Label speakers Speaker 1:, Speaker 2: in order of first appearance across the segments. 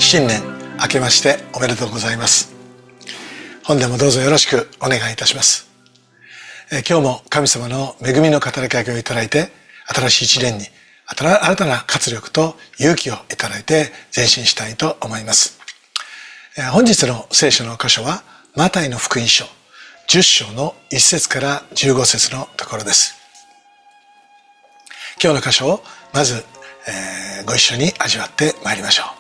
Speaker 1: 新年明けましておめでとうございます。本年もどうぞよろしくお願いいたします。今日も神様の恵みの働きかけをいただいて、新しい一年に新たな活力と勇気をいただいて前進したいと思います。本日の聖書の箇所はマタイの福音書10章の1節から15節のところです。今日の箇所をまず、ご一緒に味わってまいりましょう。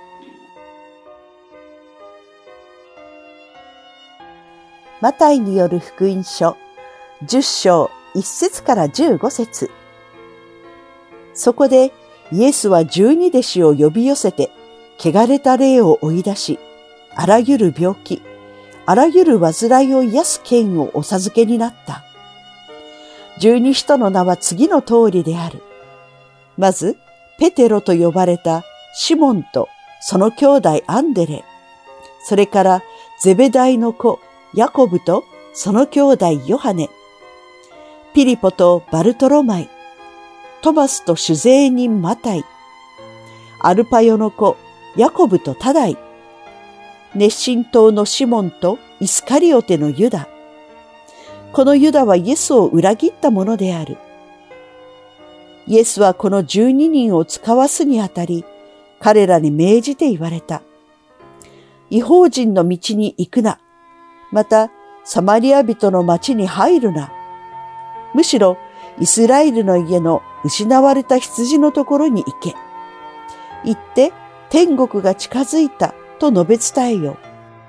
Speaker 2: マタイによる福音書10章1節から15節。そこでイエスは12弟子を呼び寄せて、汚れた霊を追い出し、あらゆる病気、あらゆる患いを癒す権をお授けになった。12使徒の名は次の通りである。まず、ペテロと呼ばれたシモンとその兄弟アンデレ、それからゼベダイの子ヤコブとその兄弟ヨハネ、ピリポとバルトロマイ、トマスと酒税人マタイ、アルパヨの子ヤコブとタダイ、熱心党のシモンとイスカリオテのユダ。このユダはイエスを裏切ったものである。イエスはこの12人を使わすにあたり、彼らに命じて言われた。異邦人の道に行くな。また、サマリア人の町に入るな。むしろ、イスラエルの家の失われた羊のところに行け。行って、天国が近づいたと述べ伝えよ。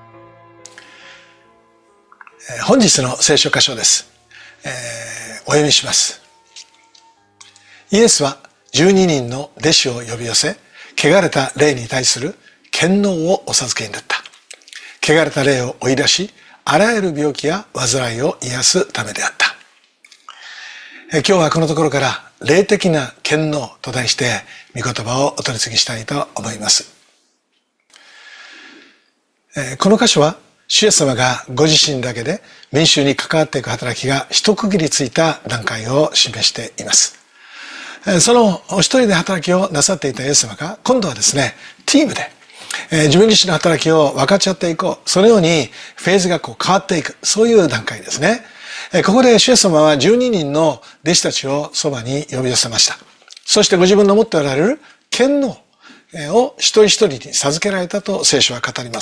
Speaker 1: 本日の聖書箇所です。お読みします。イエスは12人の弟子を呼び寄せ、汚れた霊に対する権能をお授けになった。汚れた霊を追い出し、あらゆる病気や患いを癒すためであった。今日はこのところから霊的な権能と題して御言葉をお取り次ぎしたいと思います。この箇所は主イエス様がご自身だけで民衆に関わっていく働きが一区切りついた段階を示しています。そのお一人で働きをなさっていたイエス様が今度はですね、チームで自分自身の働きを分かち合っていこう。そのようにフェーズが変わっていく。そういう段階ですね。ここで主イエス様は12人の弟子たちをそばに呼び寄せました。そしてご自分の持っておられる権能を一人一人に授けられたと聖書は語ります。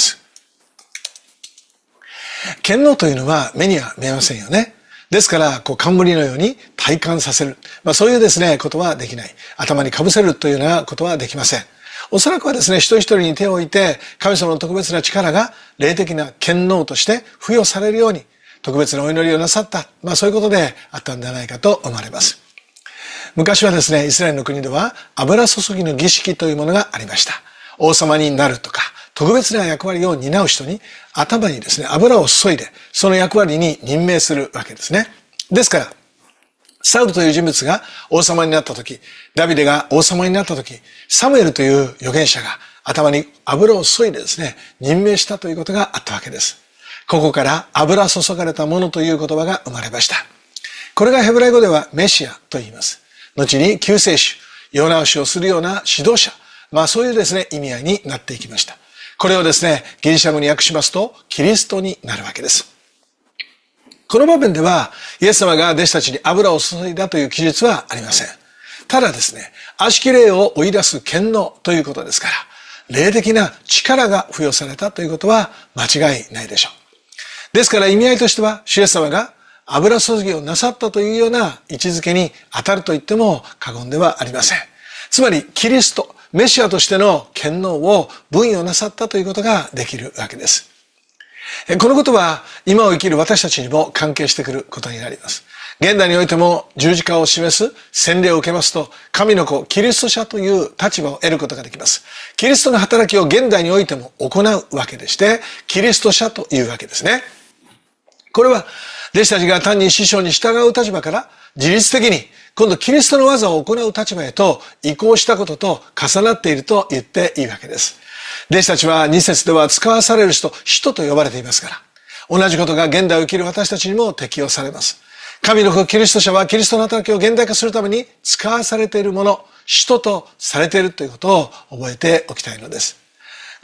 Speaker 1: 権能というのは目には見えませんよね。ですから、冠のように体感させる。そういうですね、ことはできない。頭に被せるというようなことはできません。おそらくはですね、一人一人に手を置いて、神様の特別な力が霊的な権能として付与されるように、特別なお祈りをなさった。そういうことであったんではないかと思われます。昔はですね、イスラエルの国では油注ぎの儀式というものがありました。王様になるとか、特別な役割を担う人に頭にですね、油を注いで、その役割に任命するわけですね。ですから、サウルという人物が王様になった時、ダビデが王様になった時、サムエルという預言者が頭に油を注いでですね、任命したということがあったわけです。ここから油注がれたものという言葉が生まれました。これがヘブライ語ではメシアと言います。後に救世主、世直しをするような指導者、そういうですね、意味合いになっていきました。これをですね、ギリシャ語に訳しますと、キリストになるわけです。この場面では、イエス様が弟子たちに油を注いだという記述はありません。ただですね、悪しき霊を追い出す権能ということですから、霊的な力が付与されたということは間違いないでしょう。ですから意味合いとしては、主イエス様が油注ぎをなさったというような位置づけに当たると言っても過言ではありません。つまり、キリスト、メシアとしての権能を分与なさったということができるわけです。このことは今を生きる私たちにも関係してくることになります。現代においても十字架を示す洗礼を受けますと、神の子、キリスト者という立場を得ることができます。キリストの働きを現代においても行うわけでして、キリスト者というわけですね。これは弟子たちが単に師匠に従う立場から自律的に今度キリストの技を行う立場へと移行したことと重なっていると言っていいわけです。弟子たちは2節では使わされる人、使徒と呼ばれていますから、同じことが現代を生きる私たちにも適用されます。神の子キリスト者はキリストの働きを現代化するために使わされているもの、使徒とされているということを覚えておきたいのです。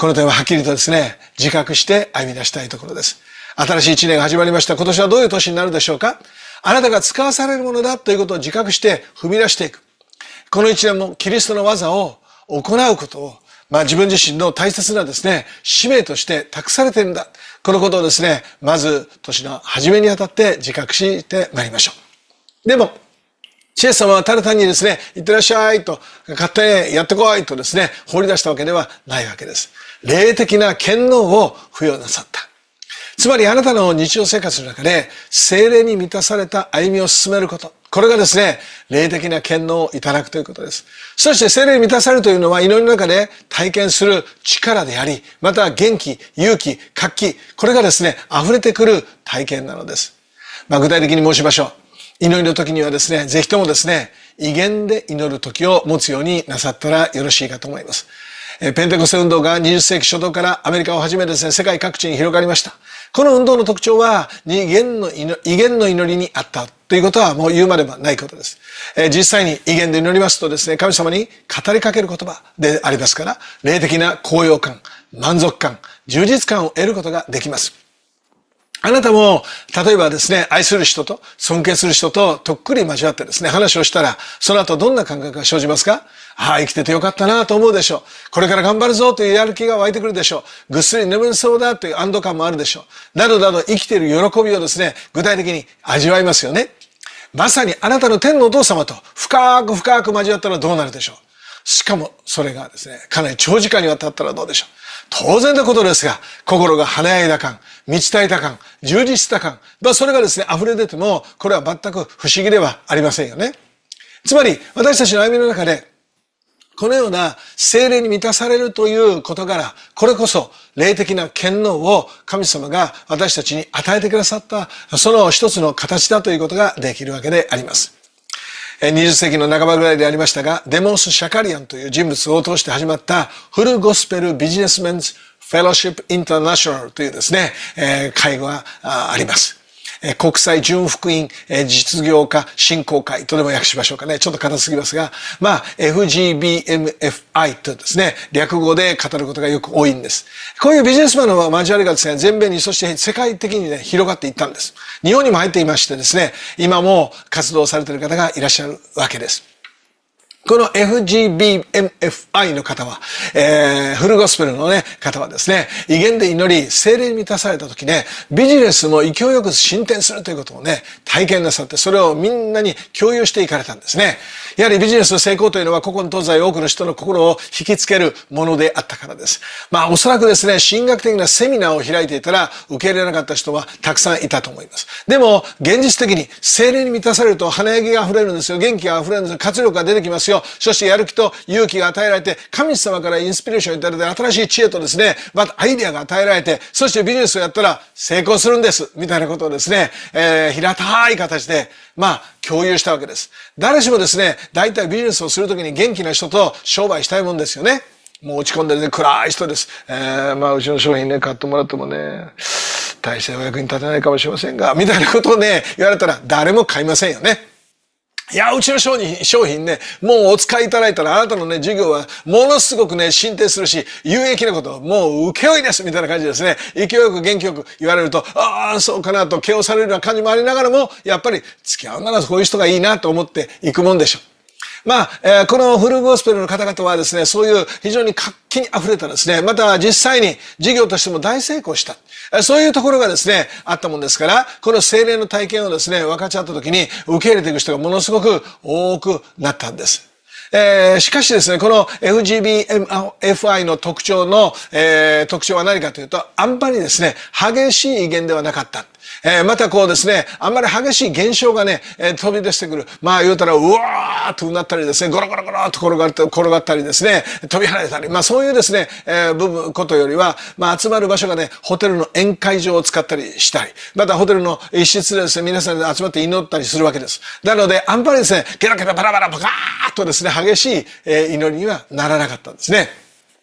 Speaker 1: この点ははっきりとですね、自覚して歩み出したいところです。新しい一年が始まりました。今年はどういう年になるでしょうか？あなたが使わされるものだということを自覚して踏み出していく。この一年もキリストの技を行うことを、自分自身の大切なですね、使命として託されているんだ。このことをですね、まず年の初めにあたって自覚してまいりましょう。でも、イエス様はただ単にですね、いってらっしゃいと、勝手にやってこいとですね、放り出したわけではないわけです。霊的な権能を付与なさった。つまりあなたの日常生活の中で聖霊に満たされた歩みを進めること。これがですね、霊的な権能をいただくということです。そして聖霊に満たされるというのは祈りの中で体験する力であり、また元気、勇気、活気、これがですね、溢れてくる体験なのです。具体的に申しましょう。祈りの時にはですね、ぜひともですね、威厳で祈る時を持つようになさったらよろしいかと思います。ペンテコステ運動が20世紀初頭からアメリカをはじめですね、世界各地に広がりました。この運動の特徴は威厳の祈りにあったということはもう言うまでもないことです。実際に威厳で祈りますとですね、神様に語りかける言葉でありますから、霊的な高揚感、満足感、充実感を得ることができます。あなたも、例えばですね、愛する人と尊敬する人ととっくり交わってですね、話をしたら、その後どんな感覚が生じますか？生きててよかったなと思うでしょう。これから頑張るぞというやる気が湧いてくるでしょう。ぐっすり眠れそうだという安堵感もあるでしょう。などなど生きている喜びをですね、具体的に味わいますよね。まさにあなたの天のお父様と深く交わったらどうなるでしょう。しかもそれがですね、かなり長時間にわたったらどうでしょう。当然のことですが、心が華やいだ感、満ち足りた感、充実した感、それがですね、溢れ出ても、これは全く不思議ではありませんよね。つまり、私たちの歩みの中で、このような聖霊に満たされるという事柄、これこそ霊的な権能を神様が私たちに与えてくださった、その一つの形だということができるわけであります。20世紀の半ばぐらいでありましたが、デモース・シャカリアンという人物を通して始まったフルゴスペルビジネスメンズフェローシップインターナショナルというですね、会があります。国際純福音実業家振興会とでも訳しましょうかね。ちょっと硬すぎますが、FGBMFI とですね、略語で語ることがよく多いんです。こういうビジネスマンの交わりがですね、全米にそして世界的にね、広がっていったんです。日本にも入っていましてですね、今も活動されている方がいらっしゃるわけです。この FGBMFI の方は、フルゴスペルのね、方はですね、威厳で祈り、聖霊に満たされた時ね、ビジネスも勢いよく進展するということをね、体験なさって、それをみんなに共有していかれたんですね。やはりビジネスの成功というのは、古今東西多くの人の心を引きつけるものであったからです。おそらくですね、神学的なセミナーを開いていたら、受け入れなかった人はたくさんいたと思います。でも、現実的に聖霊に満たされると、華やぎが溢れるんですよ。元気が溢れるんですよ。活力が出てきますよ。そしてやる気と勇気が与えられて、神様からインスピレーションをいただいて、新しい知恵とですね、またアイデアが与えられて、そしてビジネスをやったら成功するんです。みたいなことをですね、平たい形で、共有したわけです。誰しもですね、大体ビジネスをするときに元気な人と商売したいもんですよね。もう落ち込んでね、暗い人です。うちの商品ね、買ってもらってもね、大してお役に立てないかもしれませんが、みたいなことをね、言われたら誰も買いませんよね。いや、うちの商品ね、もうお使いいただいたら、あなたのね、事業はものすごくね、進展するし、有益なこと、もう請負ですみたいな感じですね。勢いよく元気よく言われると、そうかなと、気をされるような感じもありながらも、やっぱり付き合うならこういう人がいいなと思っていくもんでしょう。このフルゴスペルの方々はですね、そういう非常に活気に溢れたですね、また実際に事業としても大成功した。そういうところがですね、あったもんですから、この聖霊の体験をですね、分かち合った時に受け入れていく人がものすごく多くなったんです。しかしですね、この FGBMFI の特徴は何かというと、あんまりですね、激しい威厳ではなかった。またこうですね、あんまり激しい現象がね、飛び出してくる。言うたら、うわーっとうなったりですね、ゴロゴロゴロっと転がったりですね、飛び跳ねたり、そういうですね、ことよりは、集まる場所がね、ホテルの宴会場を使ったりしたり、またホテルの一室でですね、皆さんで集まって祈ったりするわけです。なので、あんまりですね、ゲラゲラバラバラバカーっとですね、激しい祈りにはならなかったんですね。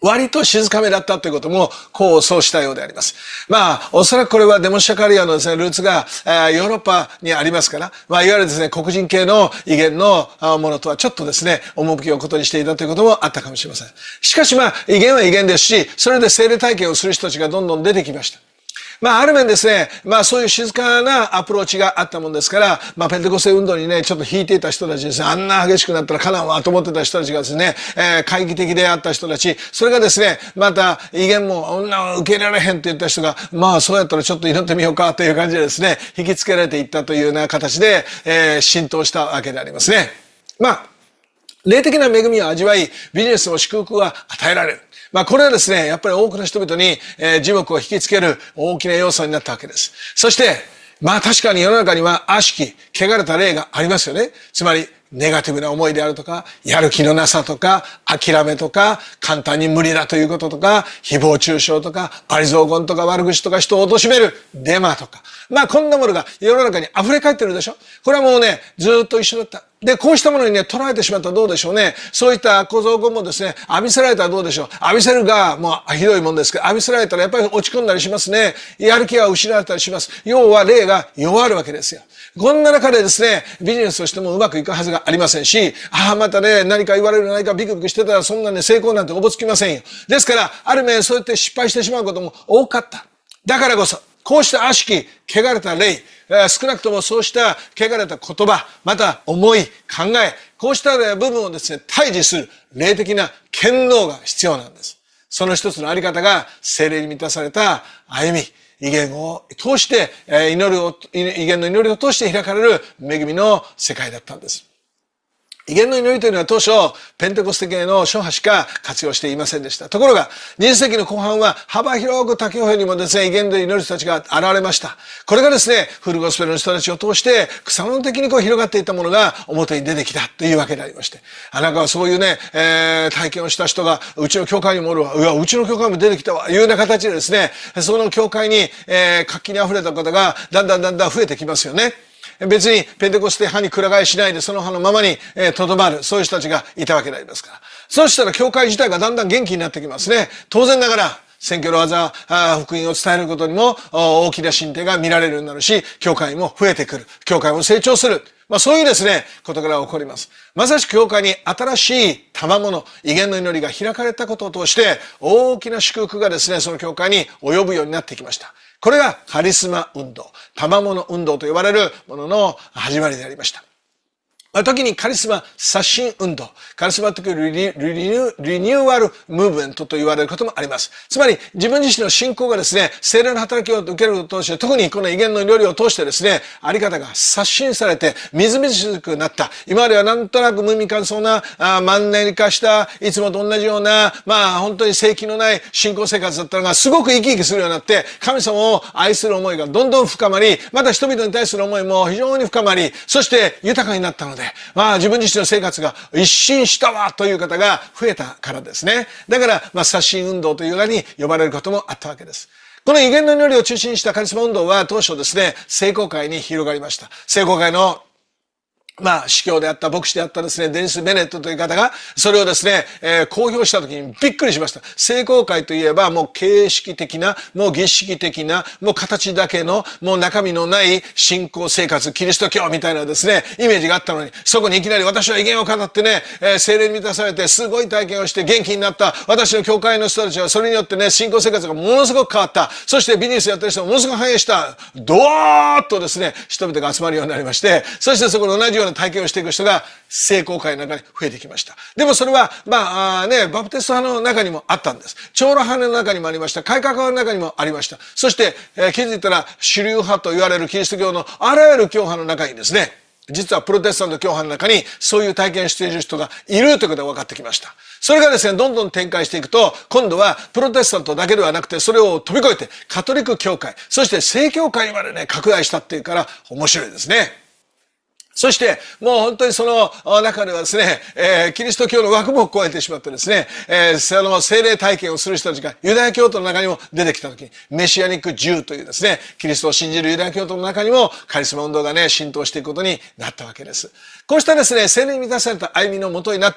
Speaker 1: 割と静かめだったということもそうしたようであります。おそらくこれはデモンシャカリアのですね、ルーツがヨーロッパにありますから、いわゆるですね、黒人系の威厳のものとはちょっとですね、趣をことにしていたということもあったかもしれません。しかし威厳は威厳ですし、それで聖霊体験をする人たちがどんどん出てきました。ある面ですね、そういう静かなアプローチがあったもんですから、ペンテコステ運動にね、ちょっと引いていた人たちですね、あんな激しくなったらかなわと思ってた人たちがですね、懐疑的であった人たち、それがですね、また威厳も女を受け入れられへんって言った人が、そうやったらちょっと祈ってみようかという感じでですね、引きつけられていったというような形で、浸透したわけでありますね。霊的な恵みを味わい、ビジネスの祝福は与えられる。これはですね、やっぱり多くの人々に、耳目を引きつける大きな要素になったわけです。そして、確かに世の中には悪しき、汚れた霊がありますよね。つまり、ネガティブな思いであるとか、やる気のなさとか、諦めとか、簡単に無理だということとか、誹謗中傷とか、罵詈雑言とか悪口とか人を貶めるデマとか。こんなものが世の中に溢れ返ってるでしょ。これはもうね、ずっと一緒だった。で、こうしたものにね、捉えてしまったらどうでしょうね。そういった小僧言もですね、浴びせられたらどうでしょう。浴びせるが、もうひどいもんですけど、浴びせられたらやっぱり落ち込んだりしますね。やる気が失われたりします。要は霊が弱るわけですよ。こんな中でですね、ビジネスとしてもうまくいくはずがありませんし、またね、何か言われる何かビクビクしてたらそんなね、成功なんておぼつきませんよ。ですから、ある面そうやって失敗してしまうことも多かった。だからこそ、こうした悪しき、汚れた霊、少なくともそうした汚れた言葉、また思い、考え、こうした部分をですね、対峙する霊的な権能が必要なんです。その一つのあり方が聖霊に満たされた歩み、威厳を通して、威厳の祈りを通して開かれる恵みの世界だったんです。威厳の祈りというのは当初、ペンテコステ系の諸派しか活用していませんでした。ところが、20世紀の後半は幅広く他教派にもですね、威厳で祈る人たちが現れました。これがですね、フルゴスペルの人たちを通して、草の的に広がっていったものが表に出てきたというわけでありまして。なんかそういうね、体験をした人が、うちの教会にもおるわ、うちの教会も出てきたわ、いうような形でですね、その教会に、活気に溢れた方がだんだん増えてきますよね。別にペンテコステ派にくら替えしないでその派のままにとどまる、そういう人たちがいたわけでありますから。そうしたら教会自体がだんだん元気になってきますね。当然ながら、宣教の技、福音を伝えることにも大きな進展が見られるようになるし、教会も増えてくる。教会も成長する。そういうですね、ことから起こります。まさしく教会に新しい賜物、威厳の祈りが開かれたことを通して、大きな祝福がですね、その教会に及ぶようになってきました。これがカリスマ運動、賜物運動と呼ばれるものの始まりでありました。時にカリスマ刷新運動、カリスマ的リニューアルムーブメントと言われることもあります。つまり自分自身の信仰がですね、聖霊の働きを受けることを通して、特にこの威厳の祈りを通してですね、あり方が刷新されて、みずみずしくなった。今まではなんとなく無味乾燥な、マンネリ化した、いつもと同じような、本当に正気のない信仰生活だったのが、すごく生き生きするようになって、神様を愛する思いがどんどん深まり、また人々に対する思いも非常に深まり、そして豊かになったので、自分自身の生活が一新したわという方が増えたからですね。だから、刷新運動という名に呼ばれることもあったわけです。この威厳の祈りを中心にしたカリスマ運動は当初ですね、聖公会に広がりました。聖公会の司教であった牧師であったですね、デニス・ベネットという方が、それをですね、公表した時にびっくりしました。聖公会といえば、もう形式的な、もう儀式的な、もう形だけの、もう中身のない信仰生活、キリスト教みたいなですね、イメージがあったのに、そこにいきなり私は威厳を語ってね、聖霊に満たされて、すごい体験をして元気になった、私の教会の人たちはそれによってね、信仰生活がものすごく変わった。そしてビジネスやってる人もものすごく反映した。ドワーッとですね、人々が集まるようになりまして、そしてそこで同じような体験をしていく人が聖公会の中に増えてきました。でもそれは、バプテスト派の中にもあったんです。長老派の中にもありました。改革派の中にもありました。そして、気づいたら主流派と言われるキリスト教のあらゆる教派の中にですね、実はプロテスタント教派の中にそういう体験をしている人がいるということが分かってきました。それがですね、どんどん展開していくと、今度はプロテスタントだけではなくて、それを飛び越えてカトリック教会、そして正教会にまでね、拡大したっていうから面白いですね。そして、もう本当にその中ではですね、キリスト教の枠も超えてしまってですね、その聖霊体験をする人たちがユダヤ教徒の中にも出てきたときに、メシアニック10というですね、キリストを信じるユダヤ教徒の中にもカリスマ運動がね、浸透していくことになったわけです。こうしたですね、聖霊に満たされた歩みの元になっている。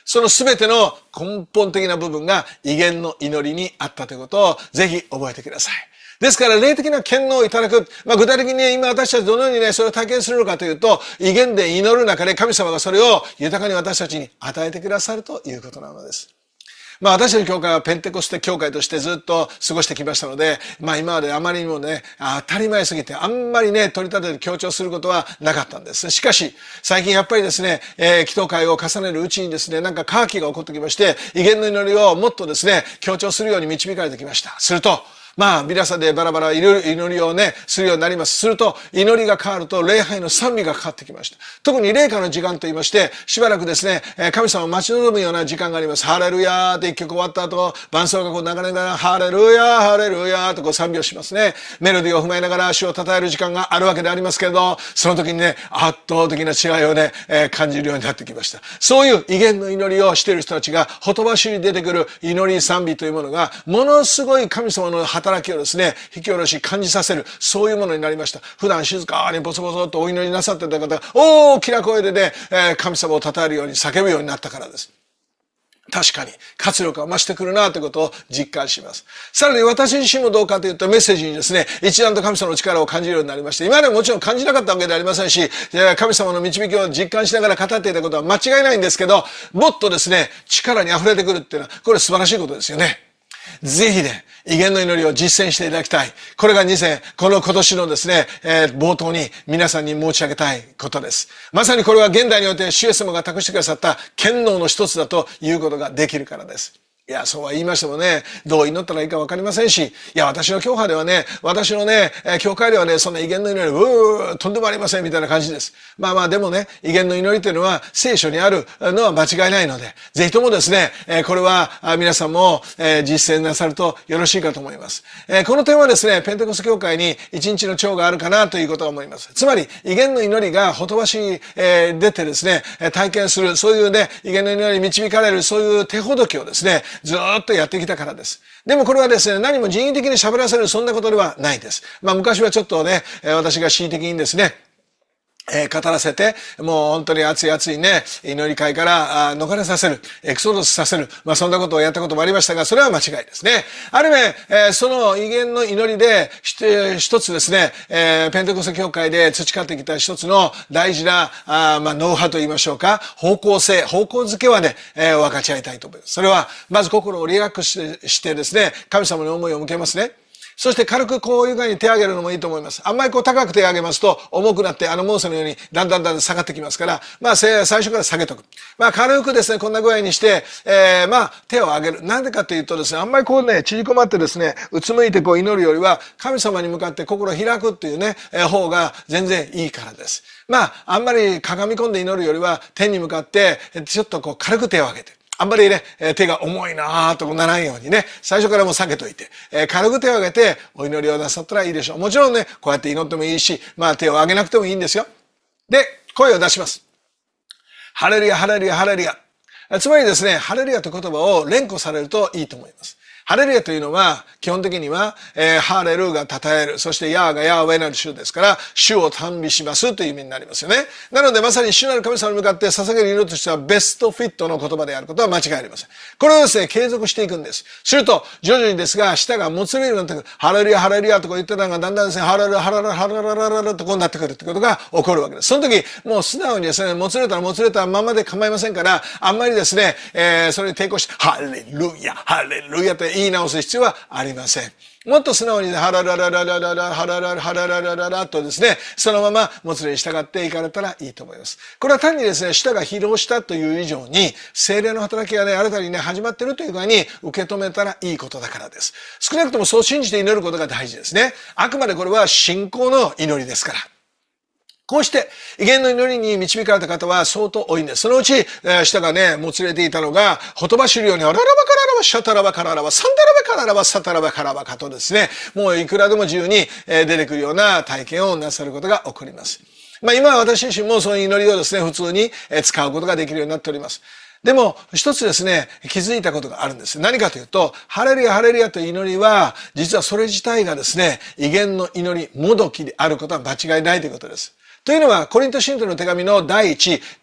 Speaker 1: その全ての根本的な部分が威厳の祈りにあったということをぜひ覚えてください。ですから、霊的な権能をいただく。具体的にね、今私たちどのようにね、それを体験するのかというと、威厳で祈る中で神様がそれを豊かに私たちに与えてくださるということなのです。私たちの教会はペンテコステ教会としてずっと過ごしてきましたので、今まであまりにもね、当たり前すぎて、あんまりね、取り立てて強調することはなかったんです。しかし、最近やっぱりですね、祈祷会を重ねるうちにですね、渇きが起こってきまして、威厳の祈りをもっとですね、強調するように導かれてきました。すると、皆さんでバラバラ祈りをね、するようになります。すると、祈りが変わると、礼拝の賛美がかかってきました。特に礼歌の時間と言いまして、しばらくですね、神様を待ち望むような時間があります。ハレルヤーって一曲終わった後、伴奏がこう流れながら、ハレルヤー、ハレルヤーとこう賛美をしますね。メロディーを踏まえながら主を称える時間があるわけでありますけれど、その時にね、圧倒的な違いをね、感じるようになってきました。そういう威厳の祈りをしている人たちが、ほとばしり出てくる祈り賛美というものが、ものすごい神様の働きをですね、引き下ろし感じさせる、そういうものになりました。普段静かにボソボソとお祈りなさってた方が、大きな声でね、神様を称えるように叫ぶようになったからです。確かに活力が増してくるなということを実感します。さらに私自身もどうかというとメッセージにですね、一段と神様の力を感じるようになりまして、今までももちろん感じなかったわけではありませんし、神様の導きを実感しながら語っていたことは間違いないんですけど、もっとですね、力に溢れてくるっていうのは、これ素晴らしいことですよね。ぜひね、威厳の祈りを実践していただきたい。これがこの今年のですね、冒頭に皆さんに申し上げたいことです。まさにこれは現代において主イエス様が託してくださった権能の一つだということができるからです。いや、そうは言いましてもね、どう祈ったらいいか分かりませんし、いや、私の教派ではね、私のね、教会ではね、そんな威厳の祈り、とんでもありませんみたいな感じです。でもね、威厳の祈りというのは聖書にあるのは間違いないので、ぜひともですね、これは皆さんも実践なさるとよろしいかと思います。この点はですね、ペンテコステ教会に一日の長があるかなということを思います。つまり、威厳の祈りがほとばし出てですね、体験する、そういうね、威厳の祈りに導かれる、そういう手ほどきをですね、ずっとやってきたからです。でもこれはですね、何も人為的に喋らせるそんなことではないです。昔はちょっとね、私が恣意的にですね、語らせて、もう本当に熱いね、祈り会から逃れさせる、エクソドスさせる、そんなことをやったこともありましたが、それは間違いですね。ある面、その威厳の祈りで、一つですね、ペンテコステ教会で培ってきた一つの大事な、ノウハウと言いましょうか、方向づけはね、分かち合いたいと思います。それは、まず心をリラックスしてですね、神様に思いを向けますね。そして軽くこういう具合に手を挙げるのもいいと思います。あんまり高く手を挙げますと重くなってモーセのようにだんだん下がってきますから、最初から下げとく。軽くですね、こんな具合にして、手を挙げる。なんでかというとですね、あんまりこうね、縮こまってですね、うつむいてこう祈るよりは、神様に向かって心を開くっていうね、方が全然いいからです。あんまりかがみ込んで祈るよりは、天に向かって、ちょっとこう軽く手を挙げて。あんまりね、手が重いなぁとならんようにね、最初からもう下げといて、軽く手を挙げてお祈りをなさったらいいでしょう。もちろんね、こうやって祈ってもいいし、手を挙げなくてもいいんですよ。で、声を出します。ハレルヤ、ハレルヤ、ハレルヤ。つまりですね、ハレルヤという言葉を連呼されるといいと思います。ハレルヤというのは、基本的には、ハレルが称える。そして、ヤーがヤーウェなる主ですから、主を賛美しますという意味になりますよね。なので、まさに主なる神様に向かって捧げる祈りとしては、ベストフィットの言葉であることは間違いありません。これをですね、継続していくんです。すると、徐々にですが、舌がもつれるようになってくる。ハレルヤ、ハレルヤとか言ってたのが、だんだんですね、ハレルヤ、ハレルヤ、ハレルヤ、ハレルヤとこうなってくるってことが起こるわけです。その時、もう素直にですね、もつれたらままで構いませんから、あんまりですね、それに抵抗して、ハレルヤ、ハレルヤって言い直す必要はありません。もっと素直にハラララララララハラララハラララララとですね、そのままもつれに従っていかれたらいいと思います。これは単にですね、舌が疲労したという以上に、聖霊の働きがね、新たにね、始まっているという具合に受け止めたらいいことだからです。少なくともそう信じて祈ることが大事ですね。あくまでこれは信仰の祈りですから。こうして、威厳の祈りに導かれた方は相当多いんです。そのうち、舌がね、もつれていたのが、ほとばしるように、あららばかららば、シャタラバかららば、サンタラバかららば、サタラバからばかとですね、もういくらでも自由に出てくるような体験をなさることが起こります。今は私自身もその祈りをですね、普通に使うことができるようになっております。でも、一つですね、気づいたことがあるんです。何かというと、ハレルヤ、ハレルヤという祈りは、実はそれ自体がですね、威厳の祈り、もどきであることは間違いないということです。 というのは、コリント信徒の手紙の第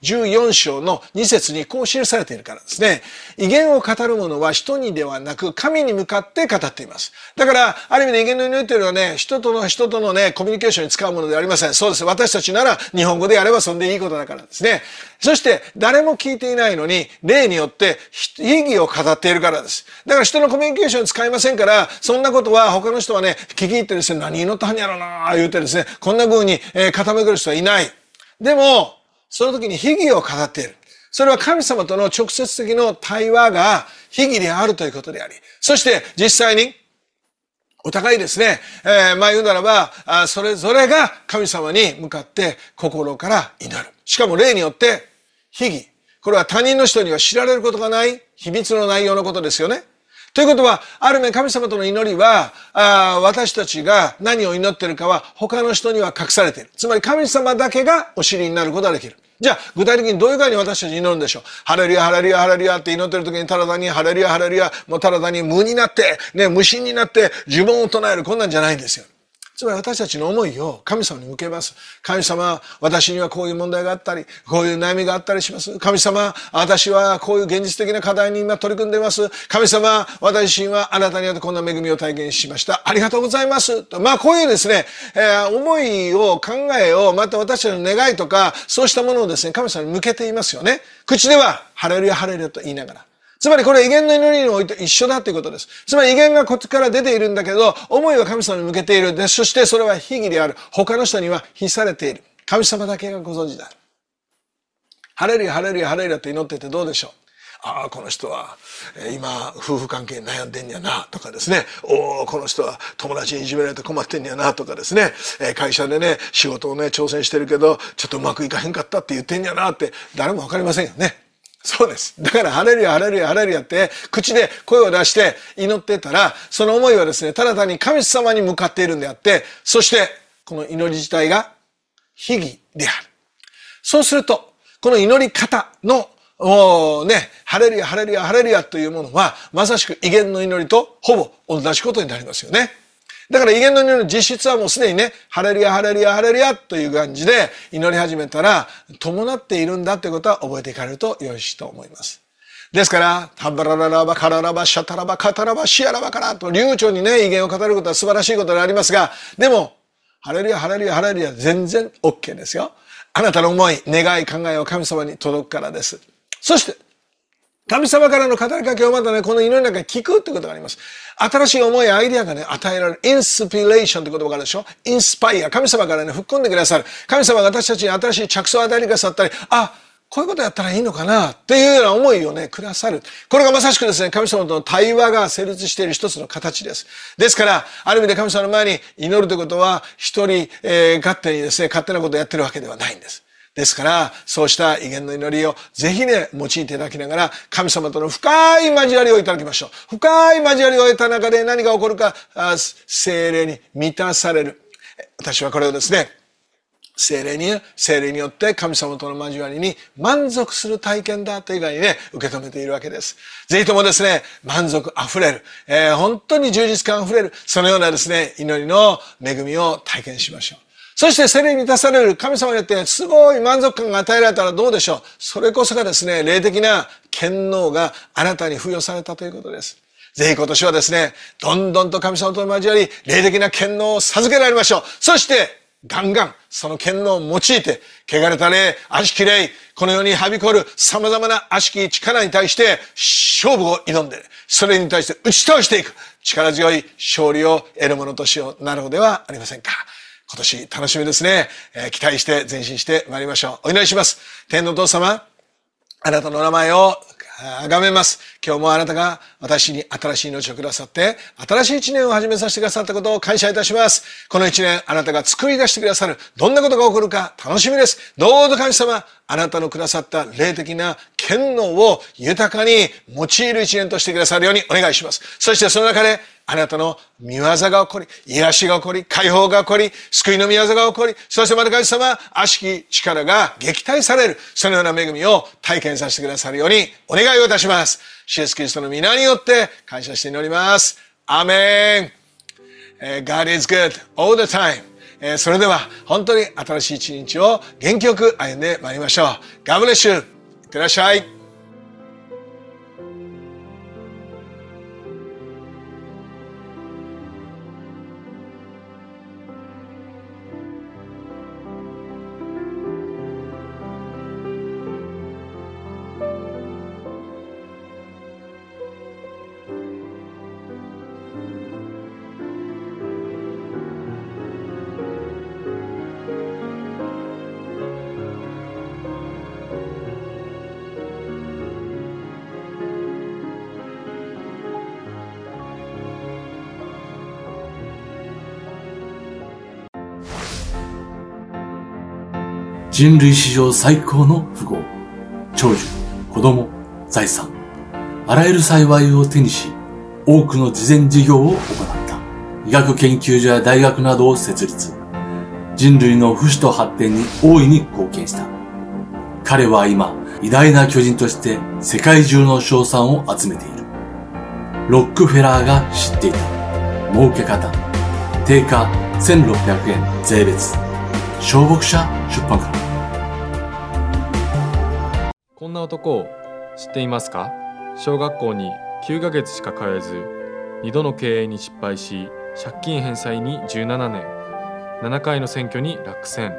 Speaker 1: 14章の2節にこう記されているからですね。威厳を語る者は人にではなく、神に向かって語っています。だから、ある意味で威厳の祈りというのはね、人とのね、コミュニケーションに使うものではありません。そうです。私たちなら日本語でやればそんでいいことだからですね。そして、誰も聞いていないのに、霊によって意義を語っているからです。だから人のコミュニケーションに使いませんから、そんなことは他の人はね、聞き入ってですね、何祈ったはんやろな言うてですね、こんな風に傾ける人はいない。でも、その時に秘義を語っている。それは神様との直接的な対話が秘義であるということであり、そして実際にお互いですね、言うならば、それぞれが神様に向かって心から祈る。しかも霊によって秘義。これは他人の人には知られることがない秘密の内容のことですよね。ということは、ある面神様との祈りは、私たちが何を祈っているかは他の人には隠されている。つまり神様だけがお知りになることができる。じゃあ、具体的にどういう具合に私たち祈るんでしょう。ハレルヤ、ハレルヤ、ハレルヤって祈ってる時にただ単にハレルヤ、ハレルヤ、もうただ単に無になって、ね、無心になって呪文を唱える。こんなんじゃないんですよ。つまり私たちの思いを神様に向けます。神様、私にはこういう問題があったり、こういう悩みがあったりします。神様、私はこういう現実的な課題に今取り組んでいます。神様、私自身はあなたによってこんな恵みを体験しました。ありがとうございます。こういうですね、思いを、考えを、また私たちの願いとか、そうしたものをですね、神様に向けていますよね。口では、ハレルヤ、ハレルヤと言いながら。つまりこれは威厳の祈りにおいて一緒だということです。つまり威厳がこっちから出ているんだけど、思いは神様に向けている。で、そしてそれは秘義である。他の人には秘されている。神様だけがご存知だ。ハレルヤ、ハレルヤ、ハレルヤと祈っててどうでしょう。ああ、この人は、今、夫婦関係に悩んでんやな、とかですね。おお、この人は友達にいじめられて困ってんやな、とかですね。会社でね、仕事をね、挑戦してるけど、ちょっとうまくいかへんかったって言ってんやな、って誰もわかりませんよね。そうです。だから、ハレルヤ、ハレルヤ、ハレルヤって、口で声を出して祈ってたら、その思いはですね、ただ単に神様に向かっているんであって、そして、この祈り自体が、秘義である。そうすると、この祈り方の、ハレルヤ、ハレルヤ、ハレルヤというものは、まさしく威厳の祈りとほぼ同じことになりますよね。だから威厳の祈りの実質はもうすでにね、ハレルヤ、ハレルヤ、ハレルヤという感じで祈り始めたら、伴っているんだということは覚えていかれるとよろしいと思います。ですから、タバラララバ、カララバ、シャタラバ、カタラバ、シアラバカラと流暢にね、威厳を語ることは素晴らしいことでありますが、でも、ハレルヤ、ハレルヤ、ハレルヤ全然 OK ですよ。あなたの思い、願い、考えを神様に届くからです。そして、神様からの語りかけをまたね、この祈りの中に聞くってことがあります。新しい思いやアイディアがね、与えられる。インスピレーションって言葉があるでしょ。インスパイア。神様からね、吹っ込んでくださる。神様が私たちに新しい着想を与えてくださったり、こういうことやったらいいのかなっていうような思いをね、くださる。これがまさしくですね、神様との対話が成立している一つの形です。ですから、ある意味で神様の前に祈るということは、一人、勝手にですね、勝手なことをやってるわけではないんです。ですから、そうした威厳の祈りをぜひね、用いていただきながら、神様との深い交わりをいただきましょう。深い交わりを得た中で何が起こるか、聖霊に満たされる。私はこれをですね、聖霊によって神様との交わりに満足する体験だという具合にね、受け止めているわけです。ぜひともですね、満足あふれる、本当に充実感あふれる、そのようなですね、祈りの恵みを体験しましょう。そして聖霊に満たされる神様によってすごい満足感が与えられたらどうでしょう。それこそがですね、霊的な権能があなたに付与されたということです。ぜひ今年はですね、どんどんと神様との交わり、霊的な権能を授けられましょう。そして、ガンガンその権能を用いて、汚れた霊、悪しき霊、この世にはびこる様々な悪しき力に対して勝負を挑んで、それに対して打ち倒していく力強い勝利を得る者としようなるのではありませんか。今年楽しみですね。期待して前進してまいりましょう。お祈りします。天のお父様、あなたのお名前を崇めます。今日もあなたが私に新しい命をくださって、新しい一年を始めさせてくださったことを感謝いたします。この一年、あなたが作り出してくださる、どんなことが起こるか楽しみです。どうぞ神様、あなたのくださった霊的な権能を豊かに用いる一年としてくださるようにお願いします。そしてその中で、あなたの御業が起こり、癒しが起こり、解放が起こり、救いの御業が起こり、そしてまた神様、悪しき力が撃退される、そのような恵みを体験させてくださるようにお願いをいたします。主イエスキリストの皆によって感謝して祈ります。アーメン。God is good all the time. それでは本当に新しい一日を元気よく歩んでまいりましょう。God bless you。いってらっしゃい。
Speaker 3: 人類史上最高の富豪、長寿、子供、財産、あらゆる幸いを手にし、多くの慈善事業を行った。医学研究所や大学などを設立。人類の不死と発展に大いに貢献した。彼は今、偉大な巨人として世界中の称賛を集めている。ロックフェラーが知っていた。儲け方。定価1600円税別。小牧者出版から。
Speaker 4: こんな男を知っていますか？小学校に9ヶ月しか通えず、2度の経営に失敗し、借金返済に17年、7回の選挙に落選。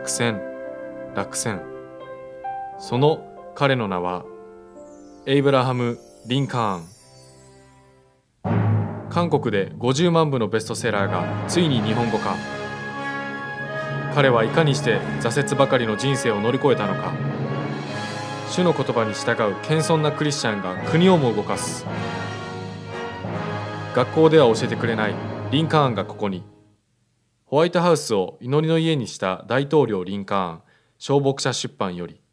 Speaker 4: その彼の名は、エイブラハム・リンカーン。韓国で50万部のベストセラーがついに日本語化。彼はいかにして挫折ばかりの人生を乗り越えたのか。主の言葉に従う謙遜なクリスチャンが国をも動かす。学校では教えてくれないリンカーンがここに。ホワイトハウスを祈りの家にした大統領リンカーン、小牧者出版より。